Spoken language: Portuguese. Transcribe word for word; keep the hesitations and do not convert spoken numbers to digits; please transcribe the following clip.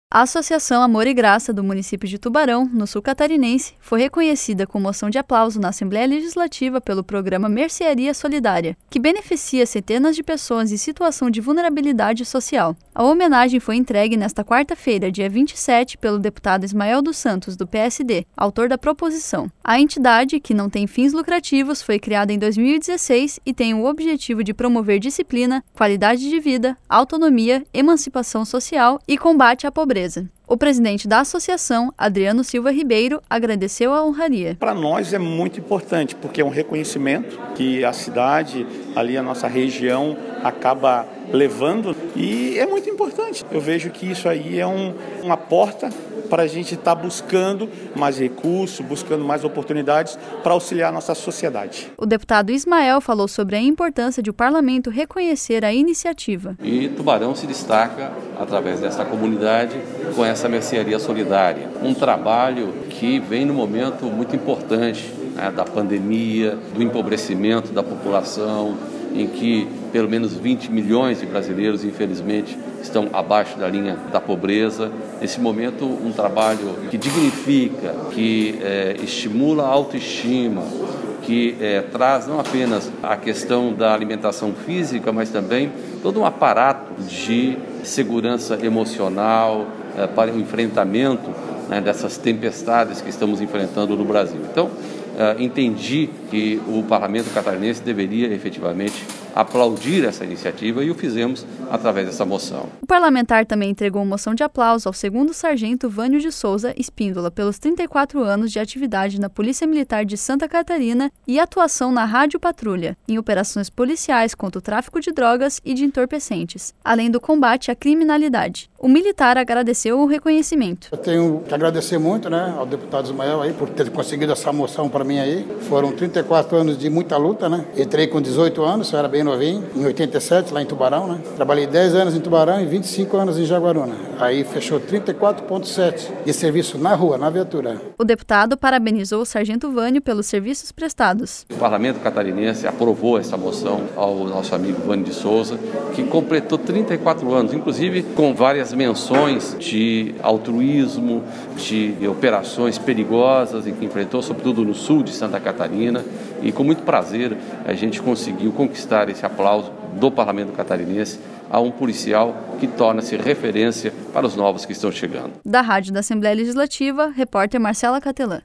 A Associação Amor e Graça do município de Tubarão, no sul catarinense, foi reconhecida com moção de aplauso na Assembleia Legislativa pelo programa Mercearia Solidária, que beneficia centenas de pessoas em situação de vulnerabilidade social. A homenagem foi entregue nesta quarta-feira, dia vinte e sete, pelo deputado Ismael dos Santos, do P S D, autor da proposição. A entidade, que não tem fins lucrativos, foi criada em dois mil e dezesseis e tem o objetivo de promover disciplina, qualidade de vida, autonomia, emancipação social e combate à pobreza. O presidente da associação, Adriano Silva Ribeiro, agradeceu a honraria. Para nós é muito importante, porque é um reconhecimento que a cidade, ali a nossa região, acaba levando e é muito importante. Eu vejo que isso aí é um, uma porta para a gente estar tá buscando mais recursos, buscando mais oportunidades para auxiliar a nossa sociedade. O deputado Ismael falou sobre a importância de o parlamento reconhecer a iniciativa. E Tubarão se destaca através dessa comunidade com essa mercearia solidária. Um trabalho que vem num momento muito importante, né, da pandemia, do empobrecimento da população, em que pelo menos vinte milhões de brasileiros, infelizmente, estão abaixo da linha da pobreza. Nesse momento, um trabalho que dignifica, que é, estimula a autoestima, que é, traz não apenas a questão da alimentação física, mas também todo um aparato de segurança emocional é, para o enfrentamento, né, dessas tempestades que estamos enfrentando no Brasil. Então, Uh, entendi que o Parlamento Catarinense deveria efetivamente aplaudir essa iniciativa e o fizemos através dessa moção. O parlamentar também entregou moção de aplauso ao segundo sargento Vânio de Souza Espíndola pelos trinta e quatro anos de atividade na Polícia Militar de Santa Catarina e atuação na Rádio Patrulha, em operações policiais contra o tráfico de drogas e de entorpecentes, além do combate à criminalidade. O militar agradeceu o reconhecimento. Eu tenho que agradecer muito, né, ao deputado Ismael aí por ter conseguido essa moção para mim aí. Foram trinta e quatro anos de muita luta, né? Entrei com dezoito anos, eu era bem novinho, em oitenta e sete, lá em Tubarão, né? Trabalhei dez anos em Tubarão e vinte e cinco anos em Jaguaruna. Aí fechou trinta e quatro vírgula sete de serviço na rua, na viatura. O deputado parabenizou o sargento Vânio pelos serviços prestados. O Parlamento Catarinense aprovou essa moção ao nosso amigo Vânio de Souza, que completou trinta e quatro anos, inclusive com várias menções de altruísmo, de operações perigosas em que enfrentou, sobretudo no sul de Santa Catarina, e com muito prazer a gente conseguiu conquistar esse aplauso do Parlamento Catarinense a um policial que torna-se referência para os novos que estão chegando. Da Rádio da Assembleia Legislativa, repórter Marcela Catelã.